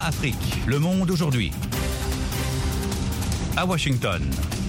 Afrique, le monde aujourd'hui. À Washington.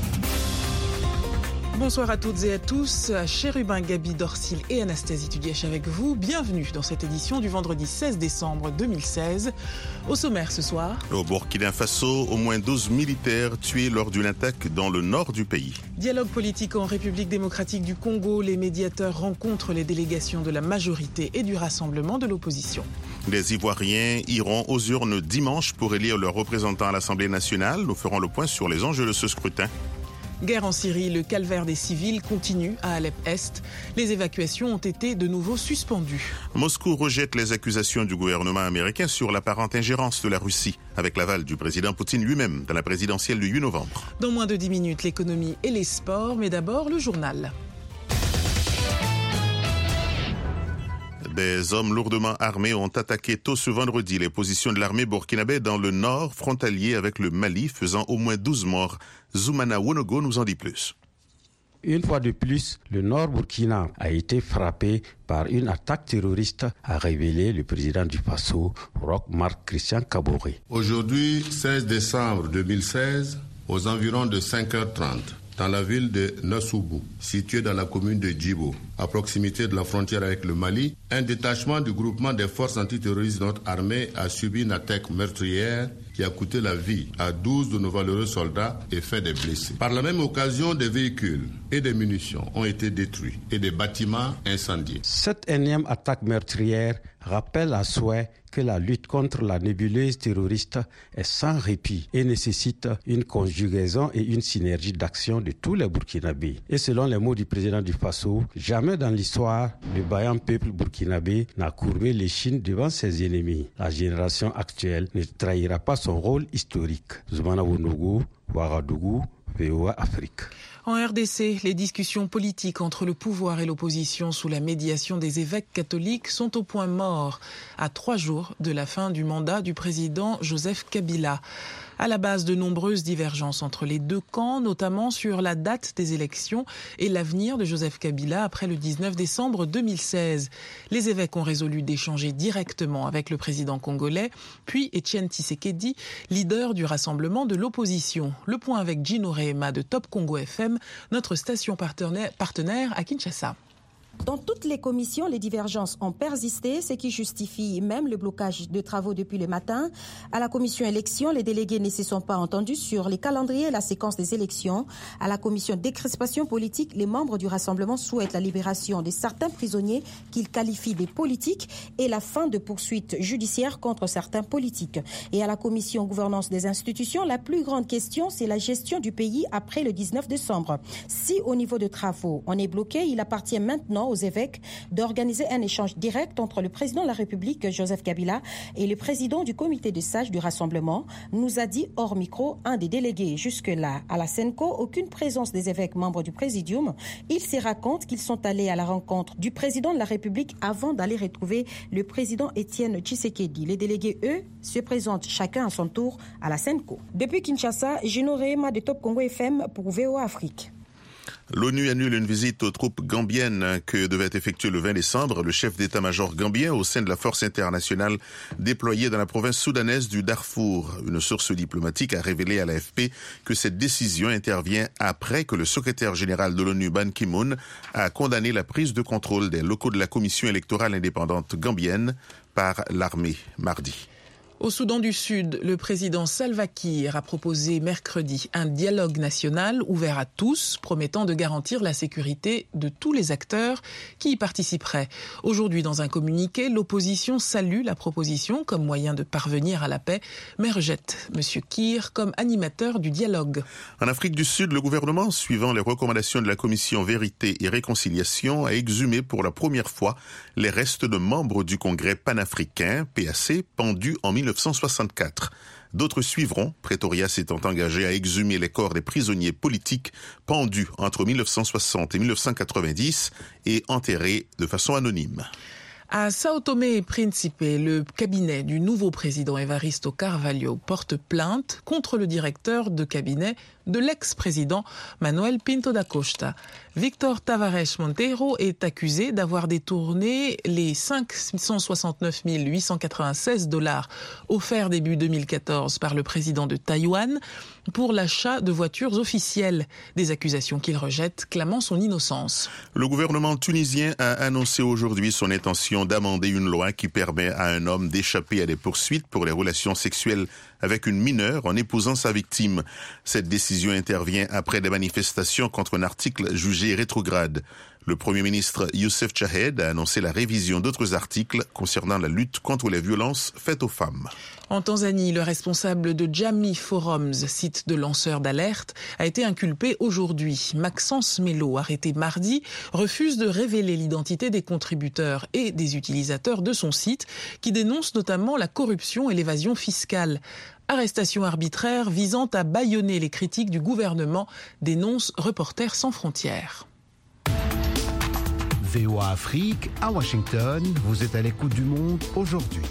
Bonsoir à toutes et à tous. Chérubin, Gabi, Dorcil et Anastasie Tudièche avec vous. Bienvenue dans cette édition du vendredi 16 décembre 2016. Au sommaire ce soir. Au Burkina Faso, au moins 12 militaires tués lors d'une attaque dans le nord du pays. Dialogue politique en République démocratique du Congo. Les médiateurs rencontrent les délégations de la majorité et du rassemblement de l'opposition. Les Ivoiriens iront aux urnes dimanche pour élire leurs représentants à l'Assemblée nationale. Nous ferons le point sur les enjeux de ce scrutin. Guerre en Syrie, le calvaire des civils continue à Alep-Est. Les évacuations ont été de nouveau suspendues. Moscou rejette les accusations du gouvernement américain sur l'apparente ingérence de la Russie, avec l'aval du président Poutine lui-même dans la présidentielle du 8 novembre. Dans moins de 10 minutes, l'économie et les sports, mais d'abord le journal. Des hommes lourdement armés ont attaqué tôt ce vendredi les positions de l'armée burkinabé dans le nord frontalier avec le Mali, faisant au moins 12 morts. Zoumana Wonogo nous en dit plus. Une fois de plus, le nord Burkina a été frappé par une attaque terroriste, a révélé le président du Faso, Roch Marc Christian Kaboré. Aujourd'hui, 16 décembre 2016, aux environs de 5h30, dans la ville de Nassoubou, située dans la commune de Djibo, à proximité de la frontière avec le Mali, un détachement du groupement des forces antiterroristes de notre armée a subi une attaque meurtrière qui a coûté la vie à 12 de nos valeureux soldats et fait des blessés. Par la même occasion, des véhicules et des munitions ont été détruits et des bâtiments incendiés. Cette énième attaque meurtrière rappelle à souhait que la lutte contre la nébuleuse terroriste est sans répit et nécessite une conjugaison et une synergie d'action de tous les Burkinabés. Et selon les mots du président du Faso, jamais dans l'histoire, le vaillant peuple burkinabé n'a courbé l'échine devant ses ennemis. La génération actuelle ne trahira pas son rôle historique. Zoumana Wonogo, Ouagadougou, VOA Afrique. En RDC, les discussions politiques entre le pouvoir et l'opposition sous la médiation des évêques catholiques sont au point mort à 3 jours de la fin du mandat du président Joseph Kabila. À la base de nombreuses divergences entre les deux camps, notamment sur la date des élections et l'avenir de Joseph Kabila après le 19 décembre 2016. Les évêques ont résolu d'échanger directement avec le président congolais, puis Etienne Tshisekedi, leader du rassemblement de l'opposition. Le point avec Gino Rehema de Top Congo FM, notre station partenaire à Kinshasa. Dans toutes les commissions, les divergences ont persisté, ce qui justifie même le blocage de travaux depuis le matin. À la commission élections, les délégués ne se sont pas entendus sur les calendriers et la séquence des élections. À la commission décrispation politique, les membres du rassemblement souhaitent la libération de certains prisonniers qu'ils qualifient de politiques et la fin de poursuites judiciaires contre certains politiques. Et à la commission gouvernance des institutions, la plus grande question, c'est la gestion du pays après le 19 décembre. Si au niveau de travaux, on est bloqué, il appartient maintenant aux évêques d'organiser un échange direct entre le président de la République, Joseph Kabila, et le président du comité des sages du rassemblement, nous a dit hors micro un des délégués. Jusque-là, à la Senco, aucune présence des évêques membres du présidium. Ils se racontent qu'ils sont allés à la rencontre du président de la République avant d'aller retrouver le président Etienne Tshisekedi. Les délégués, eux, se présentent chacun à son tour à la Senco. Depuis Kinshasa, Gino Rehema de Top Congo FM pour VOA Afrique. L'ONU annule une visite aux troupes gambiennes que devait effectuer le 20 décembre le chef d'état-major gambien au sein de la force internationale déployée dans la province soudanaise du Darfour. Une source diplomatique a révélé à l'AFP que cette décision intervient après que le secrétaire général de l'ONU, Ban Ki-moon, a condamné la prise de contrôle des locaux de la commission électorale indépendante gambienne par l'armée mardi. Au Soudan du Sud, le président Salva Kiir a proposé mercredi un dialogue national ouvert à tous, promettant de garantir la sécurité de tous les acteurs qui y participeraient. Aujourd'hui, dans un communiqué, l'opposition salue la proposition comme moyen de parvenir à la paix, mais rejette M. Kiir comme animateur du dialogue. En Afrique du Sud, le gouvernement, suivant les recommandations de la commission Vérité et Réconciliation, a exhumé pour la première fois les restes de membres du Congrès panafricain, PAC, pendus en 1964. D'autres suivront, Pretoria s'étant engagé à exhumer les corps des prisonniers politiques pendus entre 1960 et 1990 et enterrés de façon anonyme. À Sao Tomé et Principe, le cabinet du nouveau président Evaristo Carvalho porte plainte contre le directeur de cabinet de l'ex-président Manuel Pinto da Costa. Victor Tavares Monteiro est accusé d'avoir détourné les 569 896 $ offerts début 2014 par le président de Taïwan pour l'achat de voitures officielles. Des accusations qu'il rejette, clamant son innocence. Le gouvernement tunisien a annoncé aujourd'hui son intention d'amender une loi qui permet à un homme d'échapper à des poursuites pour les relations sexuelles avec une mineure en épousant sa victime. Cette décision intervient après des manifestations contre un article jugé rétrograde. Le Premier ministre Youssef Chahed a annoncé la révision d'autres articles concernant la lutte contre les violences faites aux femmes. En Tanzanie, le responsable de Jamii Forums, site de lanceurs d'alerte, a été inculpé aujourd'hui. Maxence Melo, arrêté mardi, refuse de révéler l'identité des contributeurs et des utilisateurs de son site, qui dénoncent notamment la corruption et l'évasion fiscale. Arrestation arbitraire visant à bâillonner les critiques du gouvernement, dénonce Reporters sans frontières. VOA Afrique, à Washington, vous êtes à l'écoute du monde aujourd'hui.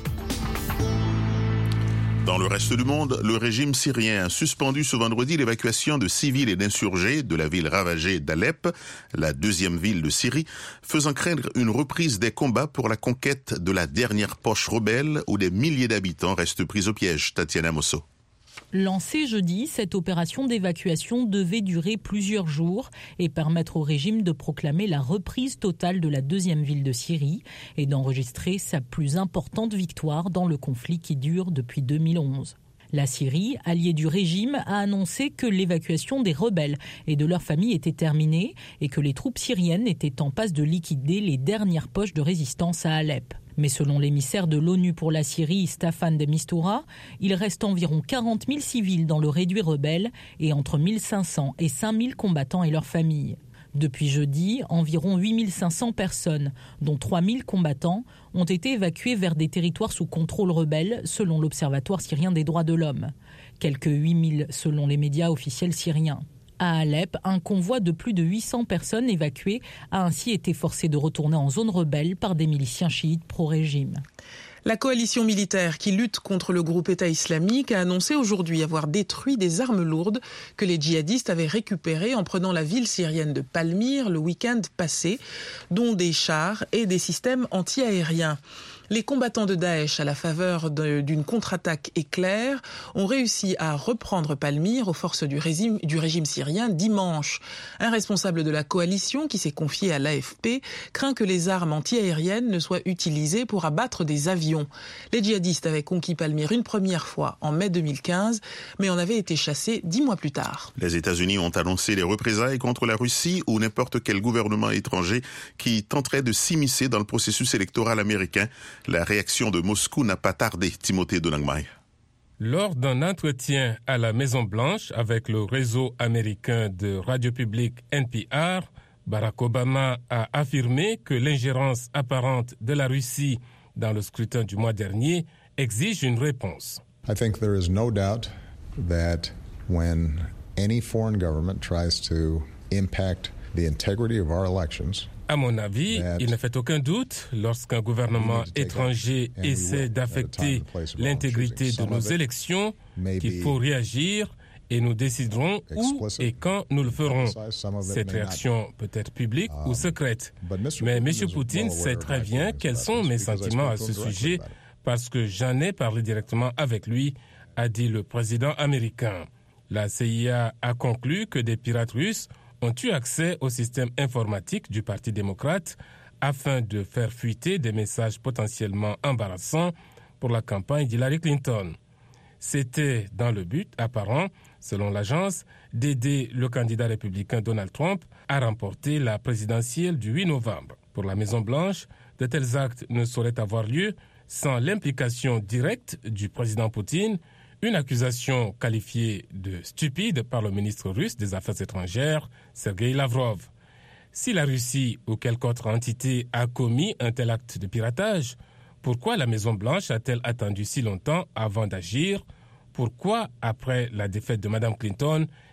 Dans le reste du monde, le régime syrien a suspendu ce vendredi l'évacuation de civils et d'insurgés de la ville ravagée d'Alep, la deuxième ville de Syrie, faisant craindre une reprise des combats pour la conquête de la dernière poche rebelle où des milliers d'habitants restent pris au piège. Tatiana Mosso. Lancée jeudi, cette opération d'évacuation devait durer plusieurs jours et permettre au régime de proclamer la reprise totale de la deuxième ville de Syrie et d'enregistrer sa plus importante victoire dans le conflit qui dure depuis 2011. La Syrie, alliée du régime, a annoncé que l'évacuation des rebelles et de leurs familles était terminée et que les troupes syriennes étaient en passe de liquider les dernières poches de résistance à Alep. Mais selon l'émissaire de l'ONU pour la Syrie, Staffan de Mistura, il reste environ 40 000 civils dans le réduit rebelle et entre 1 500 et 5 000 combattants et leurs familles. Depuis jeudi, environ 8 500 personnes, dont 3 000 combattants, ont été évacuées vers des territoires sous contrôle rebelle, selon l'Observatoire syrien des droits de l'homme. Quelques 8 000 selon les médias officiels syriens. À Alep, un convoi de plus de 800 personnes évacuées a ainsi été forcé de retourner en zone rebelle par des miliciens chiites pro-régime. La coalition militaire qui lutte contre le groupe État islamique a annoncé aujourd'hui avoir détruit des armes lourdes que les djihadistes avaient récupérées en prenant la ville syrienne de Palmyre le week-end passé, dont des chars et des systèmes anti-aériens. Les combattants de Daesh, à la faveur d'une contre-attaque éclair, ont réussi à reprendre Palmyre aux forces du régime syrien dimanche. Un responsable de la coalition, qui s'est confié à l'AFP, craint que les armes anti-aériennes ne soient utilisées pour abattre des avions. Les djihadistes avaient conquis Palmyre une première fois en mai 2015, mais en avaient été chassés 10 mois plus tard. Les États-Unis ont annoncé les représailles contre la Russie ou n'importe quel gouvernement étranger qui tenterait de s'immiscer dans le processus électoral américain. La réaction de Moscou n'a pas tardé, Timothée Donangmai. Lors d'un entretien à la Maison-Blanche avec le réseau américain de radio publique NPR, Barack Obama a affirmé que l'ingérence apparente de la Russie dans le scrutin du mois dernier exige une réponse. I think there is no doubt that when any foreign government tries to impact the integrity of our elections, à mon avis, il ne fait aucun doute, lorsqu'un gouvernement étranger essaie d'affecter l'intégrité de nos élections, qu'il faut réagir et nous déciderons où et quand nous le ferons. Cette réaction peut être publique ou secrète. Mais M. Poutine sait très bien quels sont mes sentiments à ce sujet parce que j'en ai parlé directement avec lui, a dit le président américain. La CIA a conclu que des pirates russes ont eu accès au système informatique du Parti démocrate afin de faire fuiter des messages potentiellement embarrassants pour la campagne d'Hillary Clinton. C'était dans le but apparent, selon l'agence, d'aider le candidat républicain Donald Trump à remporter la présidentielle du 8 novembre. Pour la Maison-Blanche, de tels actes ne sauraient avoir lieu sans l'implication directe du président Poutine, une accusation qualifiée de stupide par le ministre russe des Affaires étrangères, Sergei Lavrov. Si la Russie ou quelque autre entité a commis un tel acte de piratage, pourquoi la Maison-Blanche a-t-elle attendu si longtemps avant d'agir ? Pourquoi, après la défaite de Mme Clinton,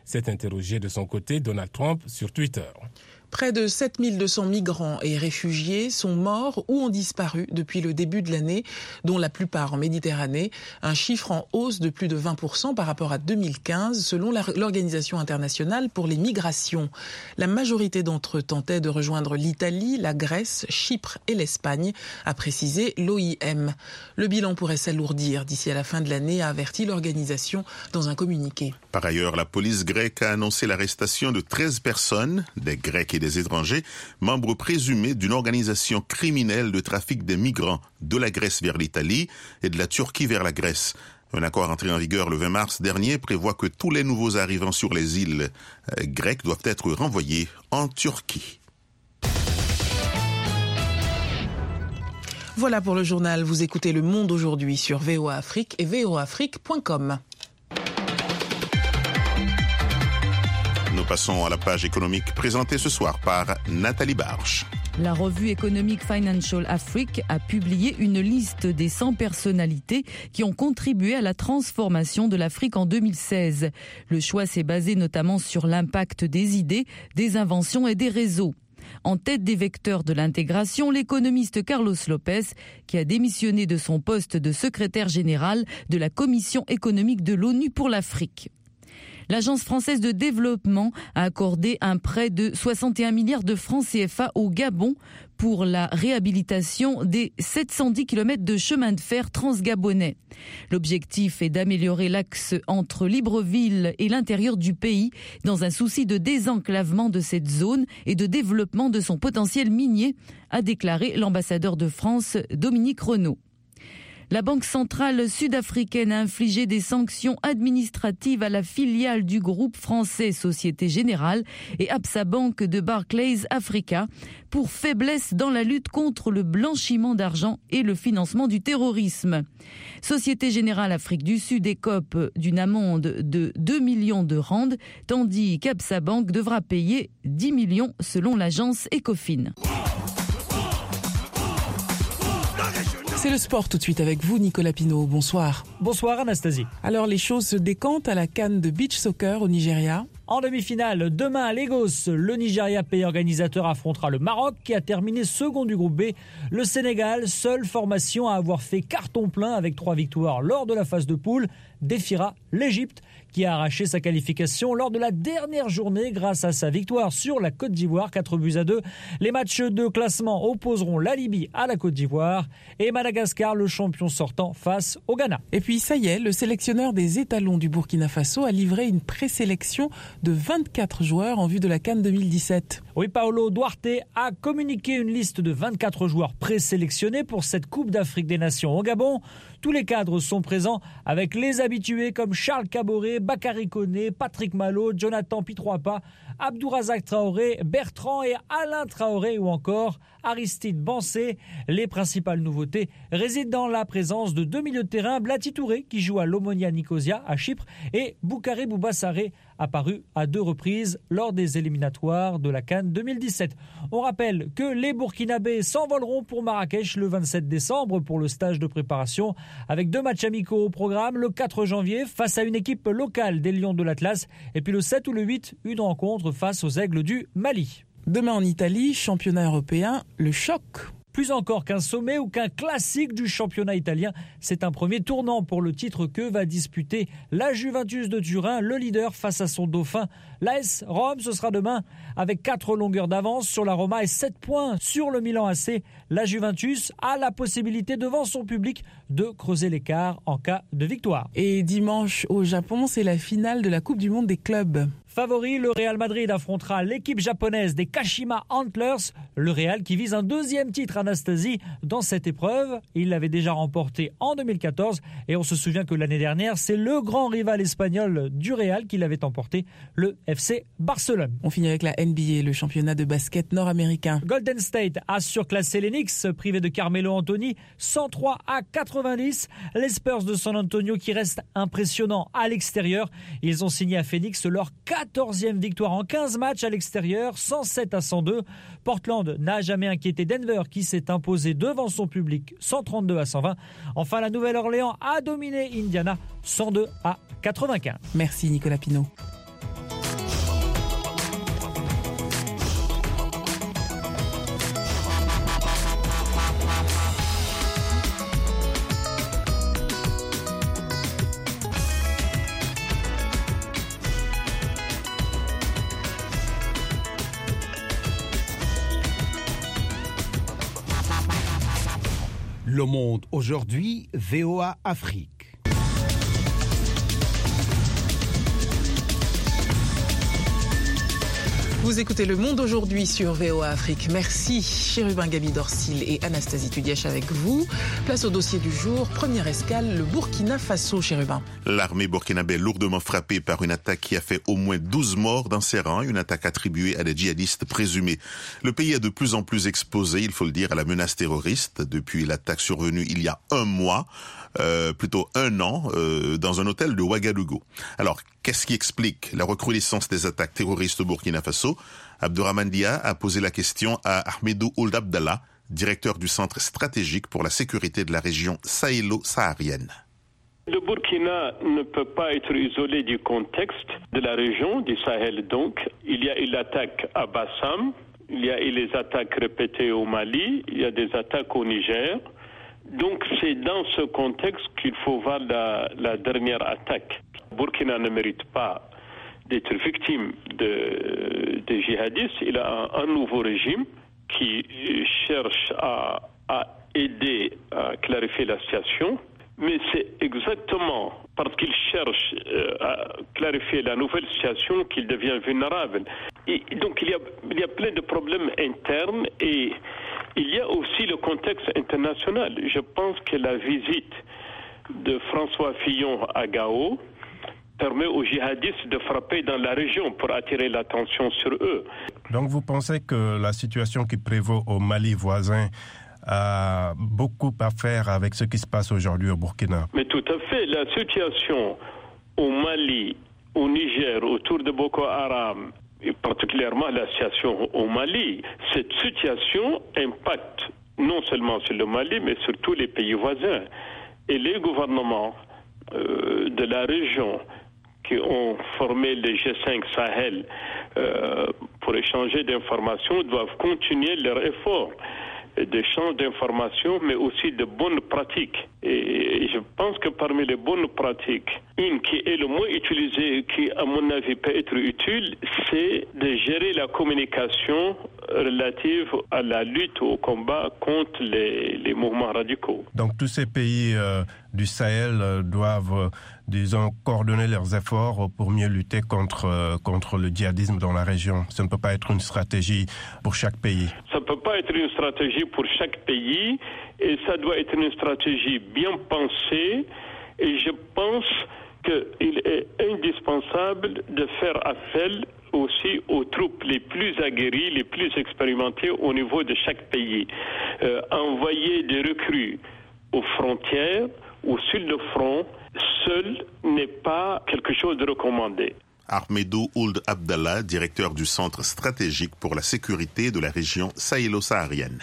s'est interrogé de son côté Donald Trump sur Twitter. Près de 7200 migrants et réfugiés sont morts ou ont disparu depuis le début de l'année, dont la plupart en Méditerranée, un chiffre en hausse de plus de 20% par rapport à 2015, selon l'Organisation internationale pour les migrations. La majorité d'entre eux tentaient de rejoindre l'Italie, la Grèce, Chypre et l'Espagne, a précisé l'OIM. Le bilan pourrait s'alourdir d'ici à la fin de l'année, a averti l'organisation dans un communiqué. Par ailleurs, la police grecque a annoncé l'arrestation de 13 personnes, des Grecs et des étrangers, membres présumés d'une organisation criminelle de trafic des migrants de la Grèce vers l'Italie et de la Turquie vers la Grèce. Un accord entré en vigueur le 20 mars dernier prévoit que tous les nouveaux arrivants sur les îles grecques doivent être renvoyés en Turquie. Voilà pour le journal. Vous écoutez Le Monde aujourd'hui sur VOA Afrique et voaafrique.com. Nous passons à la page économique présentée ce soir par Nathalie Barche. La revue économique Financial Afrique a publié une liste des 100 personnalités qui ont contribué à la transformation de l'Afrique en 2016. Le choix s'est basé notamment sur l'impact des idées, des inventions et des réseaux. En tête des vecteurs de l'intégration, l'économiste Carlos Lopez, qui a démissionné de son poste de secrétaire général de la Commission économique de l'ONU pour l'Afrique. L'Agence française de développement a accordé un prêt de 61 milliards de francs CFA au Gabon pour la réhabilitation des 710 km de chemin de fer transgabonais. L'objectif est d'améliorer l'axe entre Libreville et l'intérieur du pays dans un souci de désenclavement de cette zone et de développement de son potentiel minier, a déclaré l'ambassadeur de France Dominique Renaud. La Banque centrale sud-africaine a infligé des sanctions administratives à la filiale du groupe français Société Générale et Absa Bank de Barclays Africa pour faiblesse dans la lutte contre le blanchiment d'argent et le financement du terrorisme. Société Générale Afrique du Sud écope d'une amende de 2 millions de rands, tandis qu'Absa Bank devra payer 10 millions selon l'agence Ecofin. C'est le sport tout de suite avec vous, Nicolas Pinault. Bonsoir. Bonsoir Anastasie. Alors les choses se décantent à la CAN de beach soccer au Nigeria. En demi-finale, demain à Lagos, le Nigeria, pays organisateur, affrontera le Maroc qui a terminé second du groupe B. Le Sénégal, seule formation à avoir fait carton plein avec 3 victoires lors de la phase de poule, défiera l'Égypte qui a arraché sa qualification lors de la dernière journée grâce à sa victoire sur la Côte d'Ivoire, 4-2. Les matchs de classement opposeront la Libye à la Côte d'Ivoire et Madagascar, le champion sortant, face au Ghana. Et puis ça y est, le sélectionneur des étalons du Burkina Faso a livré une présélection de 24 joueurs en vue de la CAN 2017. Oui, Paolo Duarte a communiqué une liste de 24 joueurs présélectionnés pour cette Coupe d'Afrique des Nations au Gabon. Tous les cadres sont présents avec les habitués comme Charles Caboret, Bakary Koné, Patrick Malo, Jonathan Pitroapa, Abdourazak Traoré, Bertrand et Alain Traoré ou encore Aristide Bansé. Les principales nouveautés résident dans la présence de 2 milieux de terrain, Blati Touré qui joue à l'Omonia Nicosia à Chypre et Boukari Boubassaré apparu à 2 reprises lors des éliminatoires de la CAN 2017. On rappelle que les Burkinabés s'envoleront pour Marrakech le 27 décembre pour le stage de préparation avec 2 matchs amicaux au programme, le 4 janvier face à une équipe locale des Lions de l'Atlas et puis le 7 ou le 8, une rencontre face aux Aigles du Mali. Demain en Italie, championnat européen, le choc. Plus encore qu'un sommet ou qu'un classique du championnat italien, c'est un premier tournant pour le titre que va disputer la Juventus de Turin, le leader face à son dauphin. L'AS Rome, ce sera demain avec 4 longueurs d'avance sur la Roma et 7 points sur le Milan AC. La Juventus a la possibilité devant son public de creuser l'écart en cas de victoire. Et dimanche au Japon, c'est la finale de la Coupe du Monde des clubs. Favori, le Real Madrid affrontera l'équipe japonaise des Kashima Antlers. Le Real qui vise un 2e titre, Anastasie, dans cette épreuve. Il l'avait déjà remporté en 2014 et on se souvient que l'année dernière, c'est le grand rival espagnol du Real qui l'avait emporté, le FC Barcelone. On finit avec la NBA, le championnat de basket nord-américain. Golden State a surclassé les Knicks, privé de Carmelo Anthony, 103-90. Les Spurs de San Antonio qui restent impressionnants à l'extérieur. Ils ont signé à Phoenix leur 14e victoire en 15 matchs à l'extérieur, 107-102. Portland n'a jamais inquiété Denver qui s'est imposé devant son public 132-120. Enfin, la Nouvelle-Orléans a dominé Indiana 102-95. Merci Nicolas Pinault. Le Monde aujourd'hui, VOA Afrique. Vous écoutez Le Monde aujourd'hui sur VOA Afrique. Merci Chérubin Gaby Dorsil et Anastasie Tudièche avec vous. Place au dossier du jour. Première escale, le Burkina Faso, Chérubin. L'armée burkinabé est lourdement frappée par une attaque qui a fait au moins 12 morts dans ses rangs, une attaque attribuée à des djihadistes présumés. Le pays est de plus en plus exposé, il faut le dire, à la menace terroriste depuis l'attaque survenue il y a un mois. Plutôt un an, dans un hôtel de Ouagadougou. Alors, qu'est-ce qui explique la recrudescence des attaques terroristes au Burkina Faso? Abdourahmane Dia a posé la question à Ahmedou Ould Abdallah, directeur du Centre stratégique pour la sécurité de la région sahélo-saharienne. Le Burkina ne peut pas être isolé du contexte de la région, du Sahel donc. Il y a eu l'attaque à Bassam, il y a eu les attaques répétées au Mali, il y a des attaques au Niger. Donc c'est dans ce contexte qu'il faut voir la dernière attaque. Burkina ne mérite pas d'être victime des djihadistes. Il a un nouveau régime qui cherche à aider à clarifier la situation. Mais c'est exactement parce qu'il cherche à clarifier la nouvelle situation qu'il devient vulnérable. Et donc il y a plein de problèmes internes et il y a aussi le contexte international. Je pense que la visite de François Fillon à Gao permet aux djihadistes de frapper dans la région pour attirer l'attention sur eux. Donc vous pensez que la situation qui prévaut au Mali voisin a beaucoup à faire avec ce qui se passe aujourd'hui au Burkina? Mais tout à fait. La situation au Mali, au Niger, autour de Boko Haram, et particulièrement la situation au Mali, cette situation impacte non seulement sur le Mali, mais sur tous les pays voisins. Et les gouvernements de la région qui ont formé les G5 Sahel pour échanger d'informations doivent continuer leurs efforts d'échange d'informations, mais aussi de bonnes pratiques. Et je pense que parmi les bonnes pratiques, une qui est le moins utilisée, qui à mon avis peut être utile, c'est de gérer la communication relative à la lutte, au combat contre les mouvements radicaux. Donc tous ces pays du Sahel doivent, disons, coordonner leurs efforts pour mieux lutter contre le djihadisme dans la région. Ça ne peut pas être une stratégie pour chaque pays. Ça ne peut pas être une stratégie pour chaque pays et ça doit être une stratégie bien pensée et je pense qu'il est indispensable de faire appel aussi aux troupes les plus aguerries, les plus expérimentées au niveau de chaque pays. Envoyer des recrues aux frontières ou sur le front, seul n'est pas quelque chose de recommandé. Ahmedou Ould Abdallah, directeur du Centre stratégique pour la sécurité de la région sahélo-saharienne.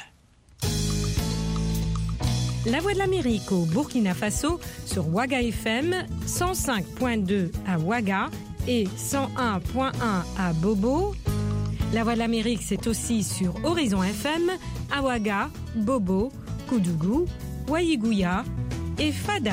La Voix de l'Amérique au Burkina Faso sur Ouaga FM, 105.2 à Ouaga et 101.1 à Bobo. La Voix de l'Amérique, c'est aussi sur Horizon FM, à Ouaga, Bobo, Koudougou, Ouaïgouya et Fada.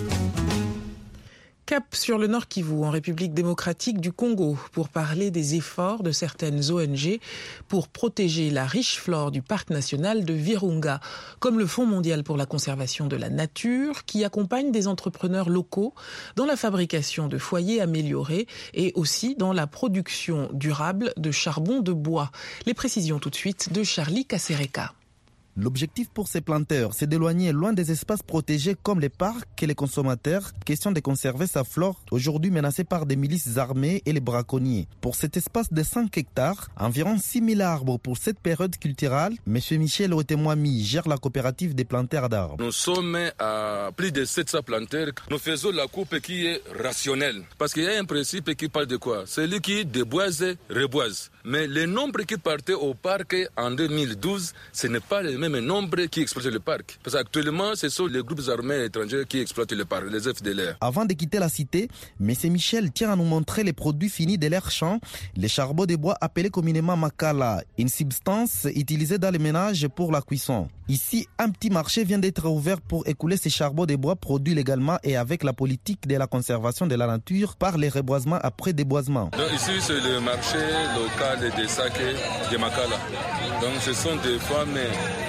Cap sur le Nord Kivu, en République démocratique du Congo, pour parler des efforts de certaines ONG pour protéger la riche flore du parc national de Virunga, comme le Fonds mondial pour la conservation de la nature, qui accompagne des entrepreneurs locaux dans la fabrication de foyers améliorés et aussi dans la production durable de charbon de bois. Les précisions tout de suite de Charlie Kasereka. L'objectif pour ces planteurs, c'est d'éloigner loin des espaces protégés comme les parcs et les consommateurs, question de conserver sa flore, aujourd'hui menacée par des milices armées et les braconniers. Pour cet espace de 5 hectares, environ 6 000 arbres pour cette période culturelle, M. Michel Otemoami gère la coopérative des planteurs d'arbres. Nous sommes à plus de 700 planteurs. Nous faisons la coupe qui est rationnelle. Parce qu'il y a un principe qui parle de quoi? Celui qui déboise, reboise. Mais le nombre qui partait au parc en 2012, ce n'est pas le même nombre qui exploitent le parc. Parce qu'actuellement, ce sont les groupes armés étrangers qui exploitent le parc, les FDLR. Avant de quitter la cité, M. Michel tient à nous montrer les produits finis de leur champ, les charbons de bois appelés communément makala, une substance utilisée dans les ménages pour la cuisson. Ici, un petit marché vient d'être ouvert pour écouler ces charbons de bois produits légalement et avec la politique de la conservation de la nature par les reboisements après déboisement. Donc ici, c'est le marché local des sacs de makala. Donc ce sont des femmes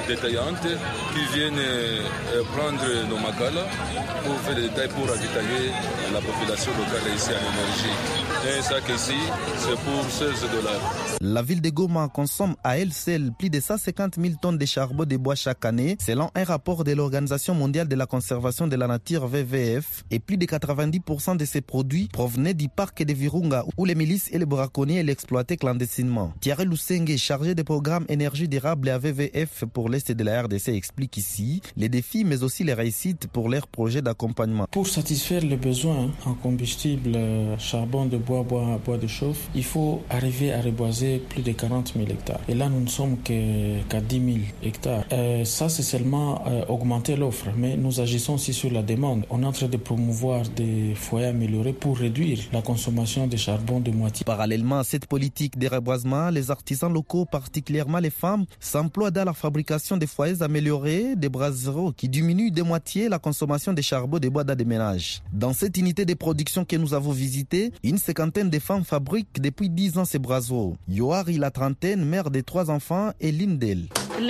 détaillantes qui viennent prendre nos makalas pour faire des détails pour ravitailler la population locale ici en énergie. Et ça qu'ici, c'est pour $16. La ville de Goma consomme à elle seule plus de 150 000 tonnes de charbon de bois chaque année, selon un rapport de l'Organisation mondiale de la conservation de la nature WWF, et plus de 90% de ces produits provenaient du parc de Virunga où les milices et les braconniers l'exploitaient clandestinement. Thierry Lusenge, chargé des programmes énergie durable à WWF pour l'Est de la RDC, explique ici les défis mais aussi les réussites pour leurs projets d'accompagnement. Pour satisfaire les besoins en combustible, charbon de bois de chauffe, il faut arriver à reboiser plus de 40 000 hectares. Et là, nous ne sommes qu'à 10 000 hectares. Ça, c'est seulement augmenter l'offre, mais nous agissons aussi sur la demande. On est en train de promouvoir des foyers améliorés pour réduire la consommation de charbon de moitié. Parallèlement à cette politique de reboisement, les artisans locaux, particulièrement les femmes, s'emploient dans la fabrication des foyers améliorés, des brasseries qui diminuent de moitié la consommation de charbon de bois dans des ménages. Dans cette unité de production que nous avons visitée, une cinquantaine de femmes fabriquent depuis 10 ans ces brasseaux. Yoari, la trentaine, mère de 3 enfants, et l'une d'elles.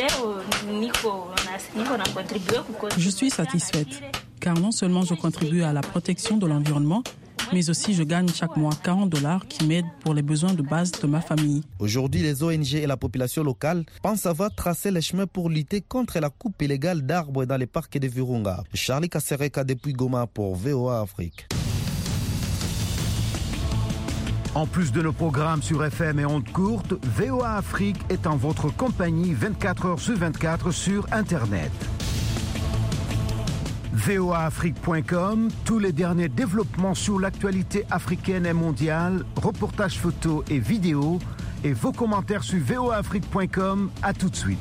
Je suis satisfaite, car non seulement je contribue à la protection de l'environnement, mais aussi je gagne chaque mois $40 qui m'aident pour les besoins de base de ma famille. Aujourd'hui, les ONG et la population locale pensent avoir tracé les chemins pour lutter contre la coupe illégale d'arbres dans les parcs de Virunga. Charlie Kasereka depuis Goma pour VOA Afrique. En plus de nos programmes sur FM et ondes courtes, VOA Afrique est en votre compagnie 24 heures sur 24 sur Internet. voaafrique.com, tous les derniers développements sur l'actualité africaine et mondiale, reportages photos et vidéos, et vos commentaires sur voaafrique.com. À tout de suite.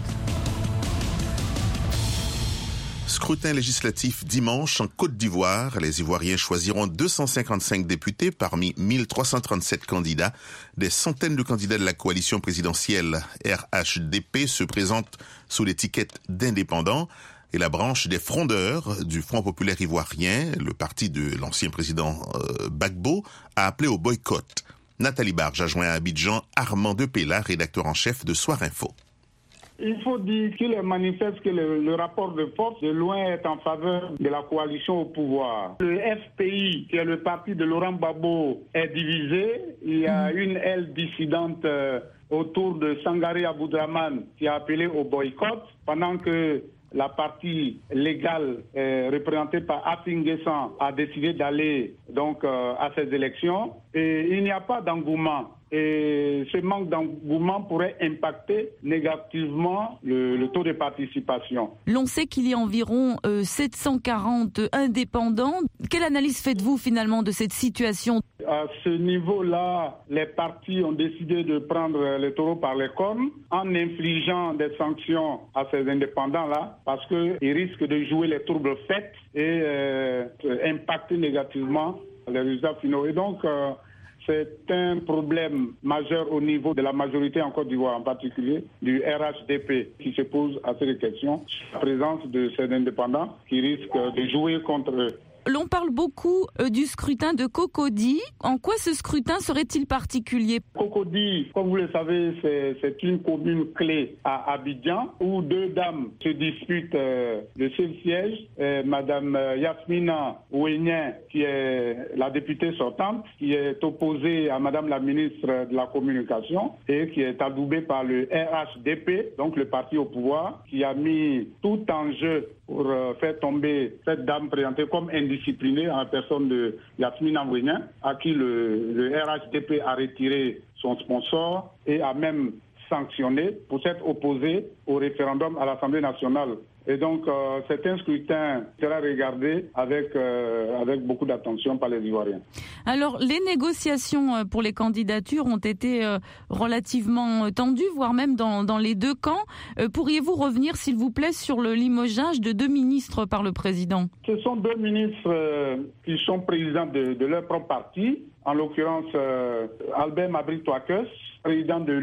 Scrutin législatif dimanche en Côte d'Ivoire. Les Ivoiriens choisiront 255 députés parmi 1337 candidats. Des centaines de candidats de la coalition présidentielle RHDP se présentent sous l'étiquette d'indépendants. Et la branche des frondeurs du Front populaire ivoirien, le parti de l'ancien président Gbagbo, a appelé au boycott. Nathalie Barge a joint à Abidjan Armand Depela, rédacteur en chef de Soir Info. Il faut dire qu'il est manifeste que le rapport de force de loin est en faveur de la coalition au pouvoir. Le FPI, qui est le parti de Laurent Gbagbo, est divisé. Il y a une aile dissidente autour de Sangaré Aboudraman qui a appelé au boycott, pendant que la partie légale représentée par Afin-Guessan a décidé d'aller donc à ces élections. Et il n'y a pas d'engouement. Et ce manque d'engouement pourrait impacter négativement le taux de participation. L'on sait qu'il y a environ 740 indépendants. Quelle analyse faites-vous finalement de cette situation ? À ce niveau-là, les partis ont décidé de prendre les taureaux par les cornes en infligeant des sanctions à ces indépendants-là parce qu'ils risquent de jouer les troubles faits et impacter négativement les résultats finaux. Et donc, c'est un problème majeur au niveau de la majorité en Côte d'Ivoire, en particulier du RHDP, qui se pose à ces questions, la présence de ces indépendants qui risquent de jouer contre eux. L'on parle beaucoup du scrutin de Cocody. En quoi ce scrutin serait-il particulier ? Cocody, comme vous le savez, c'est une commune clé à Abidjan où 2 dames se disputent le seul siège. Madame Yasmina Ouenien, qui est la députée sortante, qui est opposée à Madame la ministre de la Communication et qui est adoubée par le RHDP, donc le parti au pouvoir, qui a mis tout en jeu pour faire tomber cette dame présentée comme indisciplinée en personne de Yasmina Ouenien, à qui le RHDP a retiré son sponsor et a même sanctionné pour s'être opposé au référendum à l'Assemblée nationale. Et donc, c'est un scrutin qui sera regardé avec beaucoup d'attention par les Ivoiriens. Alors, les négociations pour les candidatures ont été relativement tendues, voire même dans les 2 camps. Pourriez-vous revenir, s'il vous plaît, sur le limogeage de 2 ministres par le président ? Ce sont 2 ministres qui sont présidents de leur propre parti, en l'occurrence Albert Mabry-Touakes, président de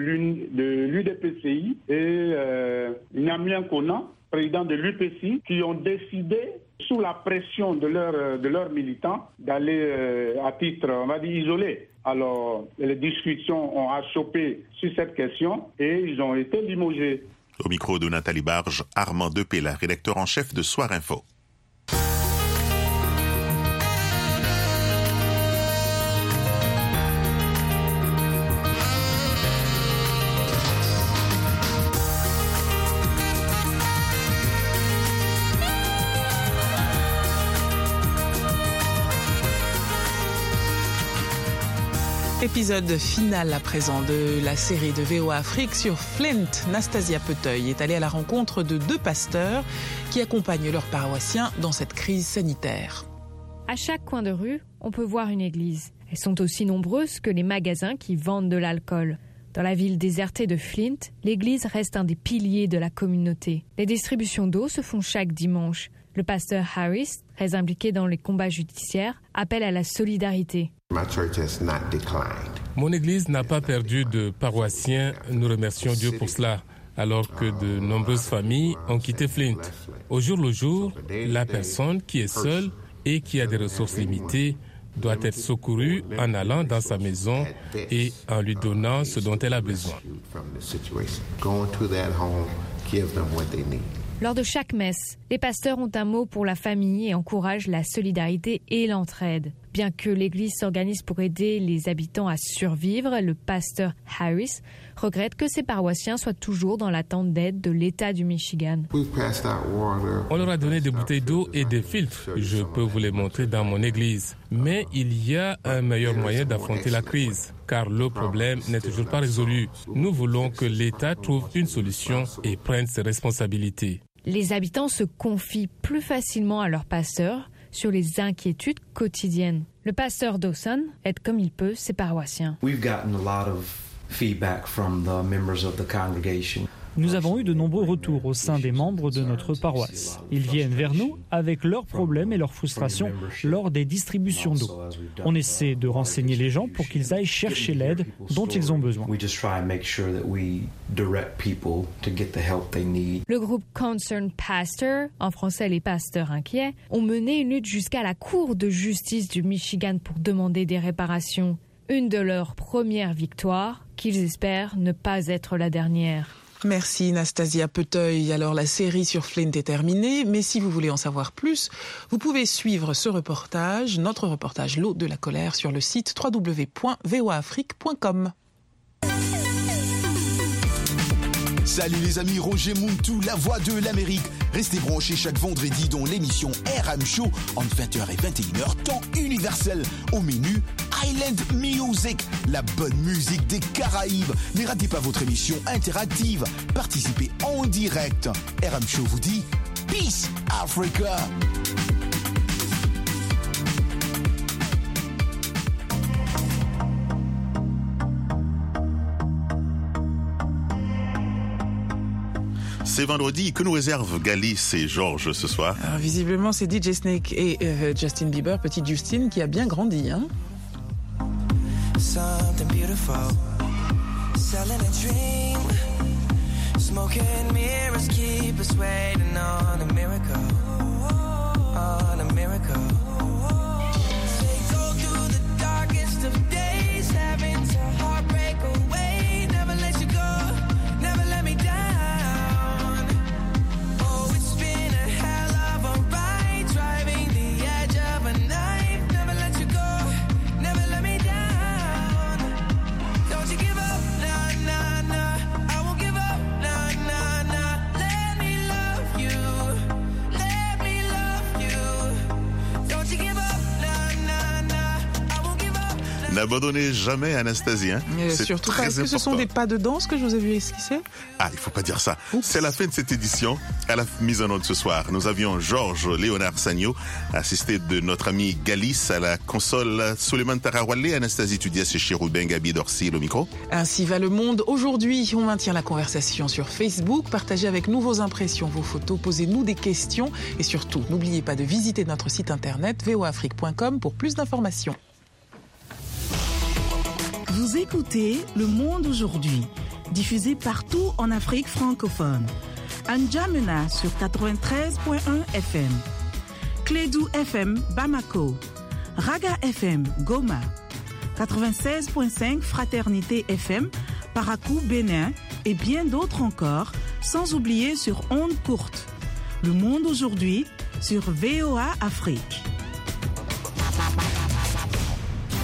l'UDPCI, et Nyamien Kona, président de l'UPC, qui ont décidé, sous la pression de leurs militants, d'aller à titre, on va dire, isolé. Alors, les discussions ont achoppé sur cette question et ils ont été limogés. Au micro de Nathalie Barge, Armand Depella, rédacteur en chef de Soir Info. Épisode final à présent de la série de VOA Afrique sur Flint. Nastasia Peteuil est allée à la rencontre de 2 pasteurs qui accompagnent leurs paroissiens dans cette crise sanitaire. À chaque coin de rue, on peut voir une église. Elles sont aussi nombreuses que les magasins qui vendent de l'alcool. Dans la ville désertée de Flint, l'église reste un des piliers de la communauté. Les distributions d'eau se font chaque dimanche. Le pasteur Harris, très impliqué dans les combats judiciaires, appelle à la solidarité. Mon église n'a pas perdu de paroissiens, nous remercions Dieu pour cela, alors que de nombreuses familles ont quitté Flint. Au jour le jour, la personne qui est seule et qui a des ressources limitées doit être secourue en allant dans sa maison et en lui donnant ce dont elle a besoin. Lors de chaque messe, les pasteurs ont un mot pour la famille et encouragent la solidarité et l'entraide. Bien que l'église s'organise pour aider les habitants à survivre, le pasteur Harris regrette que ses paroissiens soient toujours dans l'attente d'aide de l'État du Michigan. On leur a donné des bouteilles d'eau et des filtres. Je peux vous les montrer dans mon église. Mais il y a un meilleur moyen d'affronter la crise, car le problème n'est toujours pas résolu. Nous voulons que l'État trouve une solution et prenne ses responsabilités. Les habitants se confient plus facilement à leur pasteur sur les inquiétudes quotidiennes. Le pasteur Dawson aide comme il peut ses paroissiens. Nous avons eu de nombreux retours au sein des membres de notre paroisse. Ils viennent vers nous avec leurs problèmes et leurs frustrations lors des distributions d'eau. On essaie de renseigner les gens pour qu'ils aillent chercher l'aide dont ils ont besoin. Le groupe Concerned Pastor, en français les pasteurs inquiets, ont mené une lutte jusqu'à la Cour de justice du Michigan pour demander des réparations. Une de leurs premières victoires, qu'ils espèrent ne pas être la dernière. Merci Nastasia Peteuil. Alors la série sur Flint est terminée, mais si vous voulez en savoir plus, vous pouvez suivre ce reportage, notre reportage L'eau de la colère sur le site www.voaafrique.com. Salut les amis, Roger Muntu, la voix de l'Amérique. Restez branchés chaque vendredi dans l'émission RM Show entre 20h et 21h, temps universel. Au menu, Island Music, la bonne musique des Caraïbes. Ne ratez pas votre émission interactive. Participez en direct. RM Show vous dit Peace Africa. C'est vendredi. Que nous réservent Galice et Georges ce soir? Alors, visiblement, c'est DJ Snake et Justin Bieber, petite Justine, qui a bien grandi. Hein? Something beautiful, selling a dream, smoking mirrors keep us waiting on a miracle, on a miracle. They go through the darkest of days, having to heartbreak away, never let you go, never let me down. N'abandonnez jamais Anastasie. Hein? Surtout parce que ce sont des pas de danse que je vous ai vu esquisser. Ah, il faut pas dire ça. Oups. C'est la fin de cette édition. À la mise en onde ce soir, nous avions Georges Léonard Sagno, assisté de notre ami Galice à la console, Suleiman Tarawale, Anastasie Tudias et Chérubin Gabi Dorsi au micro. Ainsi va le monde. Aujourd'hui, on maintient la conversation sur Facebook. Partagez avec nous vos impressions, vos photos, posez-nous des questions et surtout, n'oubliez pas de visiter notre site internet voaafrique.com pour plus d'informations. Vous écoutez Le Monde aujourd'hui, diffusé partout en Afrique francophone. N'Djamena sur 93.1 FM, Clédou FM Bamako, Raga FM Goma, 96.5 Fraternité FM Parakou Bénin et bien d'autres encore sans oublier sur ondes courtes. Le monde aujourd'hui sur VOA Afrique.